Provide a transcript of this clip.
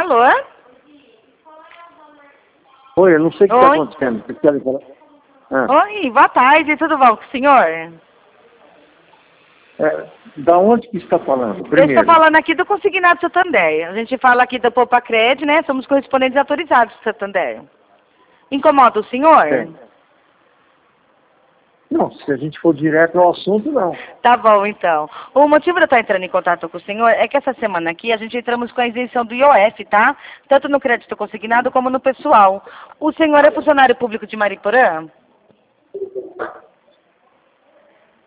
Alô? Oi, eu não sei o que está Oi. acontecendo. Vocês querem falar? Oi, boa tarde, tudo bom com o senhor? Da onde que está falando? Eu Primeiro. estou falando aqui do Consignado Santander. A gente fala aqui da Poupacred, né? Somos correspondentes autorizados do Santander. Incomoda o senhor? Sim. Não, se a gente for direto ao assunto, não. Tá bom, então. O motivo de eu estar entrando em contato com o senhor é que essa semana aqui a gente entramos com a isenção do IOF, tá? Tanto no crédito consignado como no pessoal. O senhor é funcionário público de Mariporã?